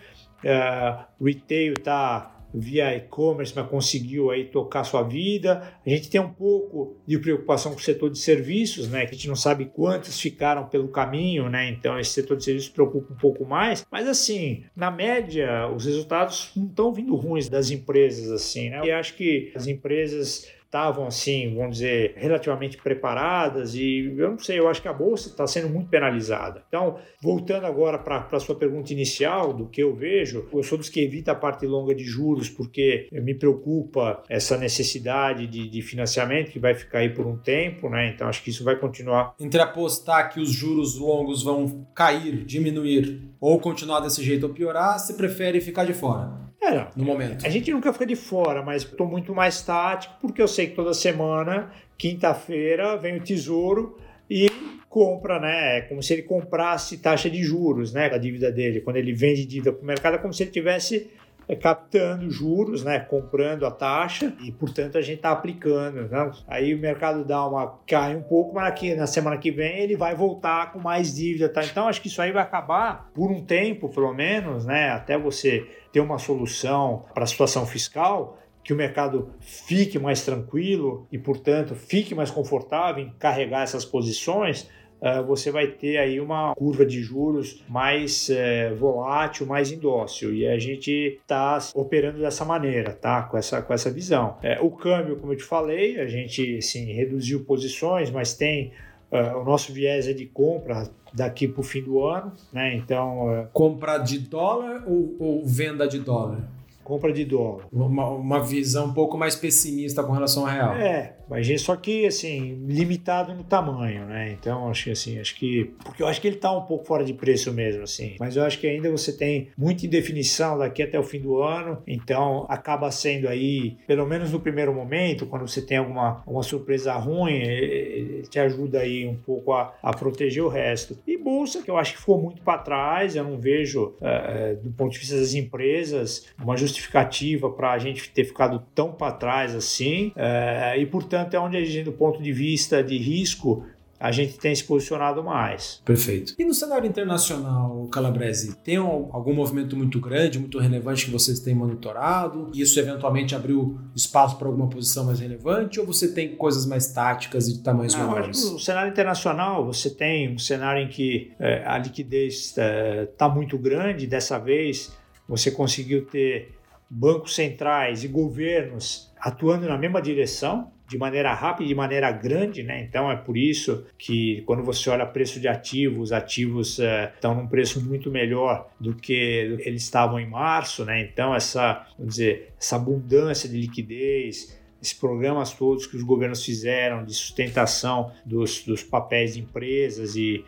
retail está via e-commerce, mas conseguiu aí tocar sua vida. A gente tem um pouco de preocupação com o setor de serviços, né? Que a gente não sabe quantos ficaram pelo caminho, né? Então esse setor de serviços preocupa um pouco mais. Mas assim, na média, os resultados não estão vindo ruins das empresas, assim, né? E acho que as empresas estavam, assim, vamos dizer, relativamente preparadas e eu não sei, eu acho que a Bolsa está sendo muito penalizada. Então, voltando agora para a sua pergunta inicial, do que eu vejo, eu sou dos que evita a parte longa de juros porque me preocupa essa necessidade de financiamento que vai ficar aí por um tempo, né? Então, acho que isso vai continuar. Entre apostar que os juros longos vão cair, diminuir ou continuar desse jeito ou piorar, você prefere ficar de fora? No momento. A gente nunca fica de fora, mas estou muito mais tático porque eu sei que toda semana, quinta-feira, vem o Tesouro e compra, né? É como se ele comprasse taxa de juros, né? Da dívida dele. Quando ele vende dívida para o mercado, é como se ele estivesse captando juros, né? Comprando a taxa e, portanto, a gente está aplicando. Né? Aí o mercado cai um pouco, mas aqui, na semana que vem ele vai voltar com mais dívida. Tá? Então, acho que isso aí vai acabar por um tempo, pelo menos, né? Até você ter uma solução para a situação fiscal, que o mercado fique mais tranquilo e, portanto, fique mais confortável em carregar essas posições. você vai ter aí uma curva de juros mais volátil, mais indócil. E a gente está operando dessa maneira, tá? Com essa visão. O câmbio, como eu te falei, a gente assim, reduziu posições, mas tem o nosso viés de compra daqui para o fim do ano, né? Então, compra de dólar ou venda de dólar? Compra de dólar. Uma visão um pouco mais pessimista com relação ao real. Mas só que, assim, limitado no tamanho, né? Então, porque eu acho que ele está um pouco fora de preço mesmo, assim. Mas eu acho que ainda você tem muita indefinição daqui até o fim do ano. Então, acaba sendo aí, pelo menos no primeiro momento, quando você tem alguma surpresa ruim, ele te ajuda aí um pouco a proteger o resto. E bolsa, que eu acho que ficou muito para trás. Eu não vejo, do ponto de vista das empresas, uma justificativa para a gente ter ficado tão para trás assim. E, portanto, é onde a gente, do ponto de vista de risco, a gente tem se posicionado mais. Perfeito. E no cenário internacional, Calabrese, tem algum movimento muito grande, muito relevante que vocês têm monitorado? Isso eventualmente abriu espaço para alguma posição mais relevante? Ou você tem coisas mais táticas e de tamanhos menores? No cenário internacional, você tem um cenário em que a liquidez está muito grande. Dessa vez, você conseguiu ter bancos centrais e governos atuando na mesma direção, de maneira rápida e de maneira grande, né? Então é por isso que quando você olha preço de ativos, os ativos estão num preço muito melhor do que eles estavam em março, né? Então essa abundância de liquidez, esses programas todos que os governos fizeram de sustentação dos papéis de empresas e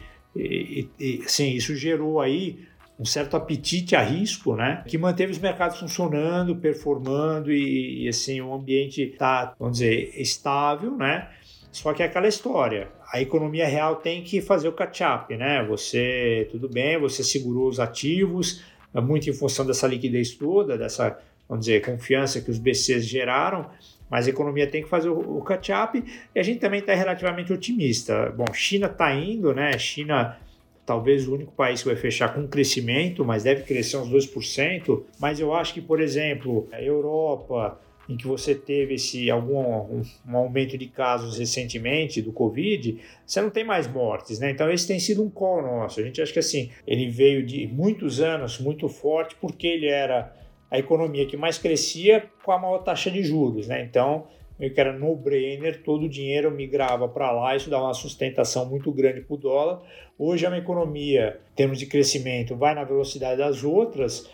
assim, isso gerou aí um certo apetite a risco, né, que manteve os mercados funcionando, performando e assim, o ambiente está, vamos dizer, estável, né? Só que é aquela história, a economia real tem que fazer o catch-up, né? Tudo bem, você segurou os ativos, muito em função dessa liquidez toda, dessa, vamos dizer, confiança que os BCs geraram, mas a economia tem que fazer o catch-up e a gente também está relativamente otimista. Bom, China está indo, né? China talvez o único país que vai fechar com crescimento, mas deve crescer uns 2%. Mas eu acho que, por exemplo, a Europa, em que você teve um aumento de casos recentemente do Covid, você não tem mais mortes, né? Então esse tem sido um call nosso. A gente acha que assim, ele veio de muitos anos muito forte porque ele era a economia que mais crescia com a maior taxa de juros, né? Então, meio que era no-brainer, todo o dinheiro migrava para lá, isso dá uma sustentação muito grande para o dólar. Hoje é uma economia, em termos de crescimento, vai na velocidade das outras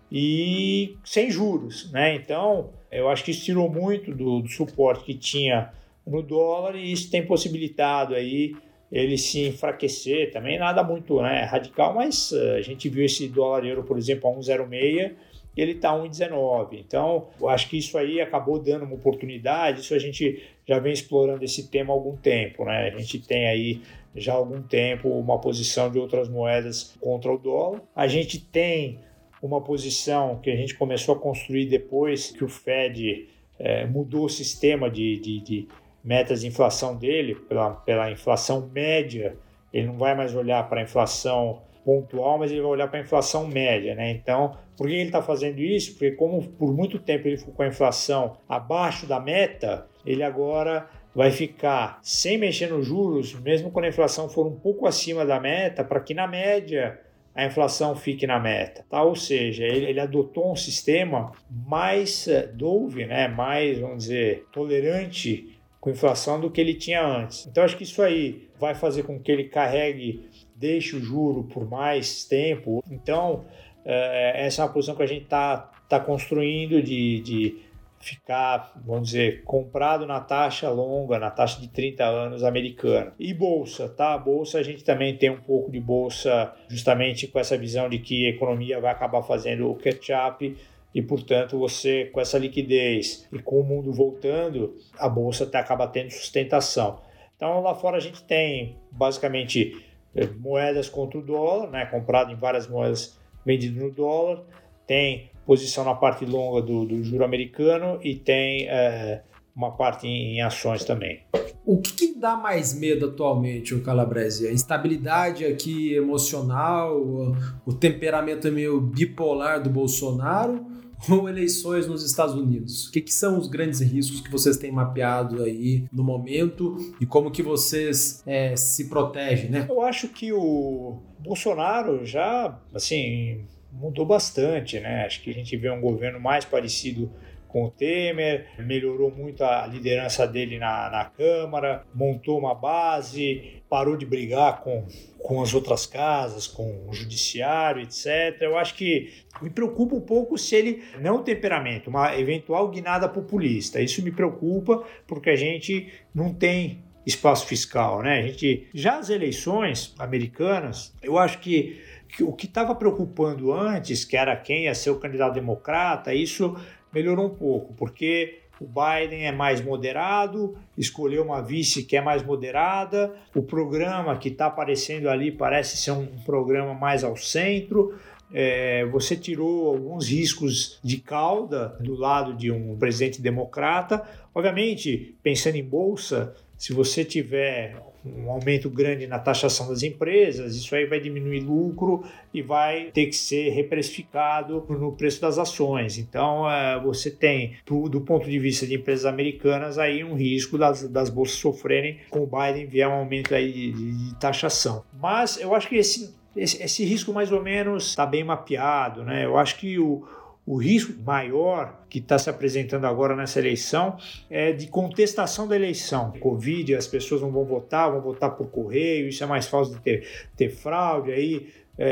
e sem juros, né? Então, eu acho que isso tirou muito do suporte que tinha no dólar e isso tem possibilitado aí ele se enfraquecer também, nada muito radical, mas a gente viu esse dólar-euro, por exemplo, a 1,06, ele está a 1,19. Então, eu acho que isso aí acabou dando uma oportunidade, isso a gente já vem explorando esse tema há algum tempo, né? A gente tem aí já há algum tempo uma posição de outras moedas contra o dólar. A gente tem uma posição que a gente começou a construir depois que o Fed mudou o sistema de metas de inflação dele pela inflação média. Ele não vai mais olhar para a inflação pontual, mas ele vai olhar para a inflação média, né? Então, por que ele está fazendo isso? Porque como por muito tempo ele ficou com a inflação abaixo da meta, ele agora vai ficar sem mexer nos juros, mesmo quando a inflação for um pouco acima da meta, para que na média a inflação fique na meta, tá? Ou seja, ele adotou um sistema mais dove, né? Mais, vamos dizer, tolerante com inflação do que ele tinha antes. Então, acho que isso aí vai fazer com que ele deixe o juro por mais tempo. Então, essa é uma posição que a gente está construindo de ficar, vamos dizer, comprado na taxa longa, na taxa de 30 anos americana. E bolsa, tá? Bolsa, a gente também tem um pouco de bolsa justamente com essa visão de que a economia vai acabar fazendo o catch-up e, portanto, você, com essa liquidez e com o mundo voltando, a bolsa acaba tendo sustentação. Então, lá fora a gente tem, basicamente, moedas contra o dólar, né? Comprado em várias moedas vendido no dólar, tem posição na parte longa do juro americano e tem uma parte em ações também. O que dá mais medo atualmente, o Calabrese? A instabilidade aqui emocional, o temperamento meio bipolar do Bolsonaro ou eleições nos Estados Unidos? O que são os grandes riscos que vocês têm mapeado aí no momento e como que vocês se protegem, né? Eu acho que o Bolsonaro já, assim, mudou bastante, né? Acho que a gente vê um governo mais parecido com o Temer, melhorou muito a liderança dele na Câmara, montou uma base, parou de brigar com as outras casas, com o judiciário, etc. Eu acho que me preocupa um pouco se ele não tem temperamento, uma eventual guinada populista. Isso me preocupa porque a gente não tem espaço fiscal, né? Já as eleições americanas, eu acho que o que estava preocupando antes, que era quem ia ser o candidato democrata, isso melhorou um pouco, porque o Biden é mais moderado, escolheu uma vice que é mais moderada, o programa que está aparecendo ali parece ser um programa mais ao centro. Você tirou alguns riscos de cauda do lado de um presidente democrata. Obviamente, pensando em bolsa, se você tiver um aumento grande na taxação das empresas, isso aí vai diminuir lucro e vai ter que ser reprecificado no preço das ações. Então, você tem, do ponto de vista de empresas americanas, aí um risco das bolsas sofrerem com o Biden vier um aumento aí de taxação. Mas eu acho que esse risco mais ou menos está bem mapeado, né? Eu acho que o risco maior que está se apresentando agora nessa eleição é de contestação da eleição. Covid, as pessoas não vão votar por correio, isso é mais fácil de ter fraude. Aí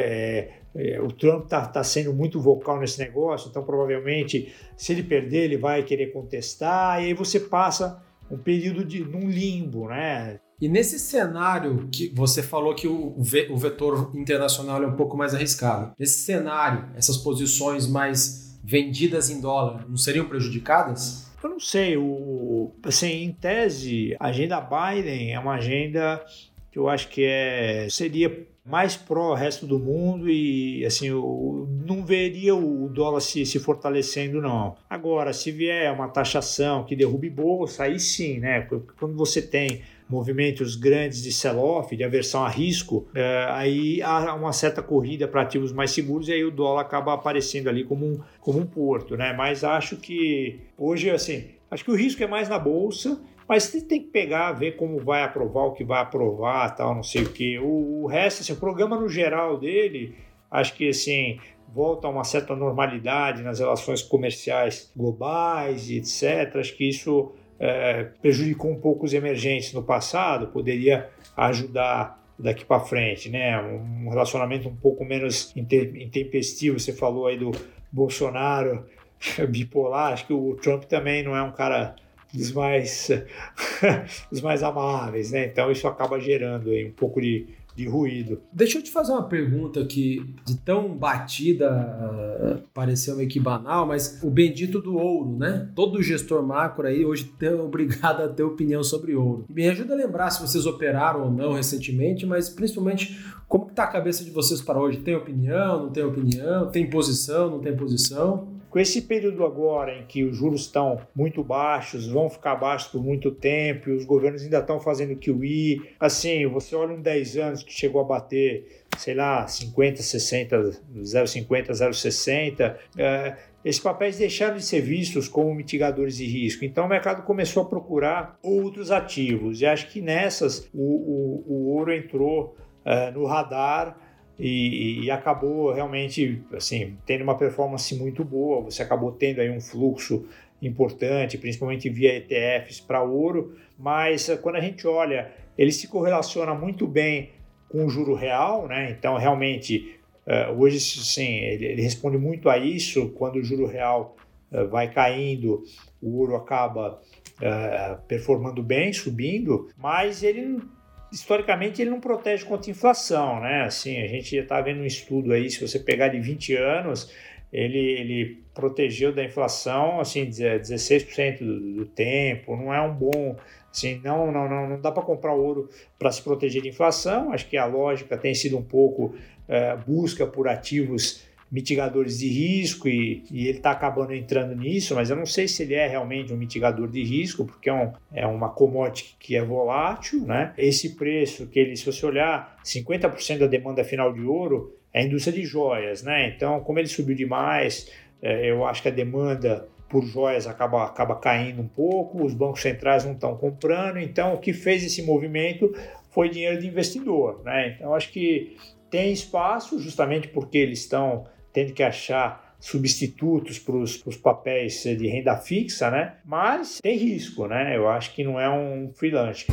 o Trump está sendo muito vocal nesse negócio, então provavelmente se ele perder ele vai querer contestar, e aí você passa um período num limbo, né? E nesse cenário que você falou que o vetor internacional é um pouco mais arriscado, nesse cenário, essas posições mais vendidas em dólar não seriam prejudicadas? Eu não sei, assim, em tese, a agenda Biden é uma agenda que eu acho que seria mais pró resto do mundo e assim, eu não veria o dólar se fortalecendo, não. Agora, se vier uma taxação que derrube bolsa, aí sim, né? Quando você tem movimentos grandes de sell-off, de aversão a risco, aí há uma certa corrida para ativos mais seguros e aí o dólar acaba aparecendo ali como um porto, né? Mas acho que hoje, assim, acho que o risco é mais na bolsa, mas você tem que pegar, ver como vai aprovar, o que vai aprovar, tal, não sei o que. O resto, assim, o programa no geral dele, acho que assim, volta a uma certa normalidade nas relações comerciais globais e etc. Acho que isso prejudicou um pouco os emergentes no passado, poderia ajudar daqui para frente, né? Um relacionamento um pouco menos intempestivo. Você falou aí do Bolsonaro bipolar, acho que o Trump também não é um cara dos mais amáveis, né? Então isso acaba gerando aí um pouco de ruído. Deixa eu te fazer uma pergunta que de tão batida pareceu meio que banal, mas o bendito do ouro, né? Todo gestor macro aí hoje é obrigado a ter opinião sobre ouro. Me ajuda a lembrar se vocês operaram ou não recentemente, mas principalmente como está a cabeça de vocês para hoje? Tem opinião, não tem opinião? Tem posição, não tem posição? Com esse período agora em que os juros estão muito baixos, vão ficar baixos por muito tempo, e os governos ainda estão fazendo QE, assim, você olha um 10 anos que chegou a bater, sei lá, 50, 60, 0,50, 0,60, esses papéis deixaram de ser vistos como mitigadores de risco. Então o mercado começou a procurar outros ativos, e acho que nessas o ouro entrou no radar, e acabou realmente assim, tendo uma performance muito boa. Você acabou tendo aí um fluxo importante, principalmente via ETFs para ouro, mas quando a gente olha, ele se correlaciona muito bem com o juro real, né? Então realmente hoje sim, ele responde muito a isso. Quando o juro real vai caindo, o ouro acaba performando bem, subindo, mas historicamente ele não protege contra a inflação, né? Assim, a gente já está vendo um estudo aí, se você pegar de 20 anos, ele protegeu da inflação, assim, 16% do tempo, não é um bom, assim, não dá para comprar ouro para se proteger de inflação. Acho que a lógica tem sido um pouco busca por ativos mitigadores de risco e ele está acabando entrando nisso, mas eu não sei se ele é realmente um mitigador de risco, porque é uma commodity que é volátil, né? Esse preço que ele, se você olhar, 50% da demanda final de ouro é a indústria de joias, né? Então, como ele subiu demais, eu acho que a demanda por joias acaba caindo um pouco, os bancos centrais não estão comprando, então o que fez esse movimento foi dinheiro de investidor, né? Então, acho que tem espaço, justamente porque eles estão tendo que achar substitutos para os papéis de renda fixa, né? Mas tem risco, né? Eu acho que não é um freelance.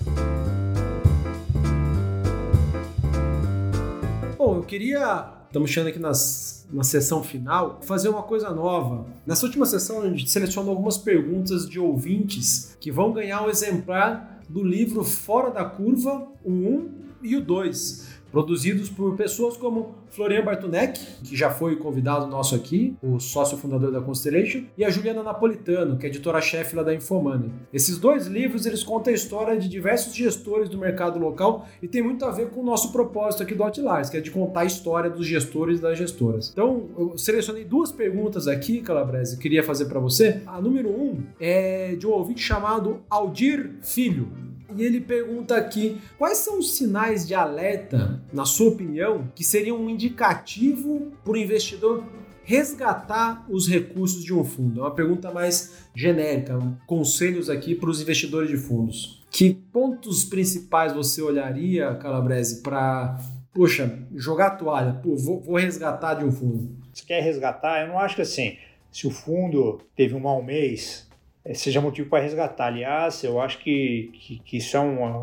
Bom, eu queria, estamos chegando aqui na sessão final, fazer uma coisa nova. Nessa última sessão, a gente selecionou algumas perguntas de ouvintes que vão ganhar um exemplar do livro Fora da Curva, o 1 e o 2, produzidos por pessoas como Florian Bartunek, que já foi convidado nosso aqui, o sócio fundador da Constellation, e a Juliana Napolitano, que é editora-chefe lá da Infomoney. Esses 2 livros, eles contam a história de diversos gestores do mercado local e tem muito a ver com o nosso propósito aqui do Outliers, que é de contar a história dos gestores e das gestoras. Então, eu selecionei 2 perguntas aqui, Calabrese, que queria fazer para você. A número 1 é de um ouvinte chamado Aldir Filho. E ele pergunta aqui, quais são os sinais de alerta, na sua opinião, que seriam um indicativo para o investidor resgatar os recursos de um fundo? É uma pergunta mais genérica, conselhos aqui para os investidores de fundos. Que pontos principais você olharia, Calabrese, para, jogar a toalha, vou resgatar de um fundo? Você quer resgatar? Eu não acho que assim, se o fundo teve um mau mês, seja motivo para resgatar. Aliás, eu acho que isso é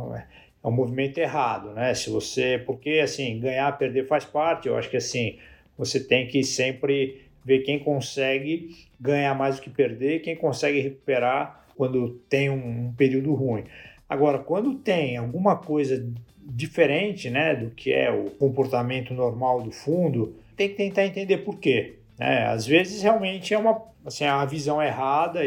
um movimento errado, né? Porque assim, ganhar, perder faz parte. Eu acho que assim, você tem que sempre ver quem consegue ganhar mais do que perder, quem consegue recuperar quando tem um período ruim. Agora, quando tem alguma coisa diferente, né, do que é o comportamento normal do fundo, tem que tentar entender por quê. Às vezes realmente é a visão errada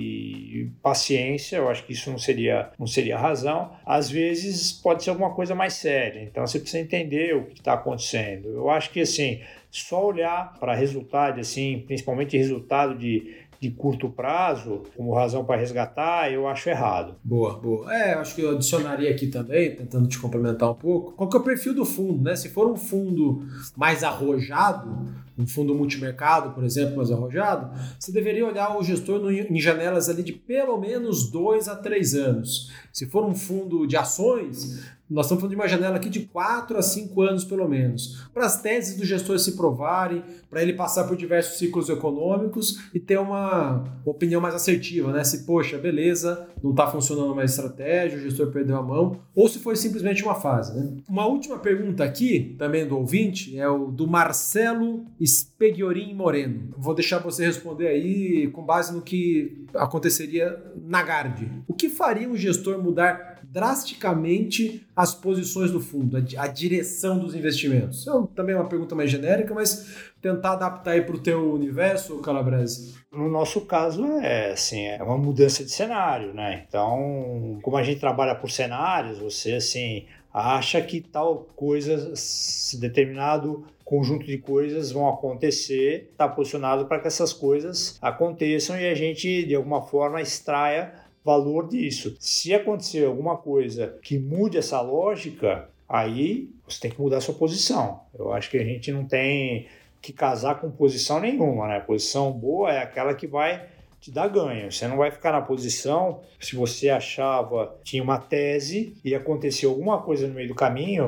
e paciência, eu acho que isso não seria razão. Às vezes pode ser alguma coisa mais séria, então você precisa entender o que está acontecendo. Eu acho que assim, só olhar para resultado, assim, principalmente resultado de curto prazo, como razão para resgatar, eu acho errado. Boa. Acho que eu adicionaria aqui também, tentando te complementar um pouco, qual que é o perfil do fundo, né? Se for um fundo mais arrojado, um fundo multimercado, por exemplo, mais arrojado, você deveria olhar o gestor em janelas ali de pelo menos 2 a 3 anos. Se for um fundo de ações, nós estamos falando de uma janela aqui de 4 a 5 anos pelo menos, para as teses do gestor se provarem, para ele passar por diversos ciclos econômicos e ter uma opinião mais assertiva, né? Se, beleza, não está funcionando mais a estratégia, o gestor perdeu a mão, ou se foi simplesmente uma fase, né? Uma última pergunta aqui, também do ouvinte, é o do Marcelo Spegiorin Moreno. Vou deixar você responder aí com base no que aconteceria na Gard. O que faria um gestor mudar drasticamente as posições do fundo, a direção dos investimentos? Também é uma pergunta mais genérica, mas tentar adaptar aí para o teu universo, Calabrese. No nosso caso, é uma mudança de cenário, né? Então, como a gente trabalha por cenários, você assim acha que tal coisa, determinado conjunto de coisas vão acontecer, está posicionado para que essas coisas aconteçam e a gente, de alguma forma, extraia valor disso. Se acontecer alguma coisa que mude essa lógica, aí você tem que mudar a sua posição. Eu acho que a gente não tem que casar com posição nenhuma, né? Posição boa é aquela que vai te dar ganho. Você não vai ficar na posição, se você achava, tinha uma tese e aconteceu alguma coisa no meio do caminho,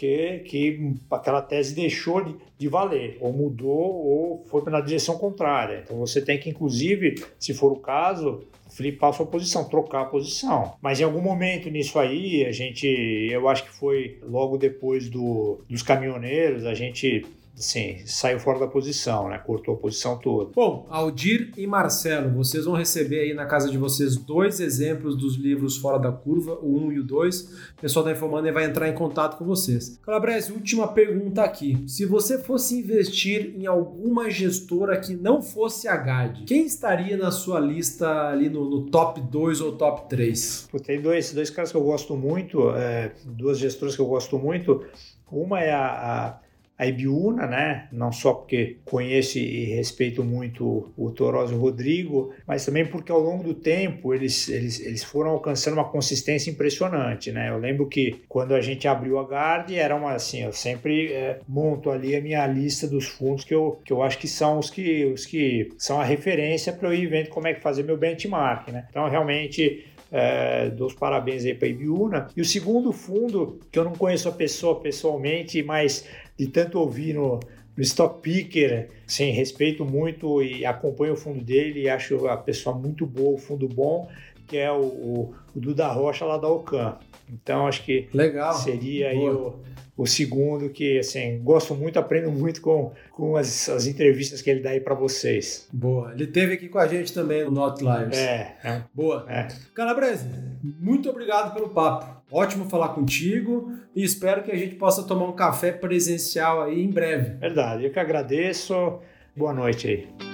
que aquela tese deixou de valer, ou mudou, ou foi na direção contrária. Então você tem que, inclusive, se for o caso, flipar a sua posição, trocar a posição. Mas em algum momento nisso aí, eu acho que foi logo depois dos caminhoneiros, a gente saiu fora da posição, né? Cortou a posição toda. Bom, Aldir e Marcelo, vocês vão receber aí na casa de vocês 2 exemplos dos livros Fora da Curva, o 1 e o 2. O pessoal da Infomoney vai entrar em contato com vocês. Calabrese, última pergunta aqui. Se você fosse investir em alguma gestora que não fosse a Gard, quem estaria na sua lista ali no top 2 ou top 3? Tem dois caras que eu gosto muito, 2 gestoras que eu gosto muito. Uma é a a Ibiúna, né? Não só porque conheço e respeito muito o Toroz e o Rodrigo, mas também porque ao longo do tempo eles foram alcançando uma consistência impressionante, né? Eu lembro que quando a gente abriu a Gard, era uma assim, eu sempre monto ali a minha lista dos fundos que eu acho que são os que são a referência para eu ir vendo como é que fazer meu benchmark, né? Então, realmente, dou os parabéns aí para a Ibiúna. E o segundo fundo, que eu não conheço a pessoa pessoalmente, mas de tanto ouvir no Stock Picker, assim, respeito muito e acompanho o fundo dele e acho a pessoa muito boa, o fundo bom, que é o Duda Rocha lá da Ocam. Então, acho que legal. Seria aí o segundo que, assim, gosto muito, aprendo muito com as entrevistas que ele dá aí para vocês. Boa. Ele esteve aqui com a gente também no Outliers. Boa. Calabrese, muito obrigado pelo papo. Ótimo falar contigo e espero que a gente possa tomar um café presencial aí em breve. Verdade. Eu que agradeço. Boa noite aí.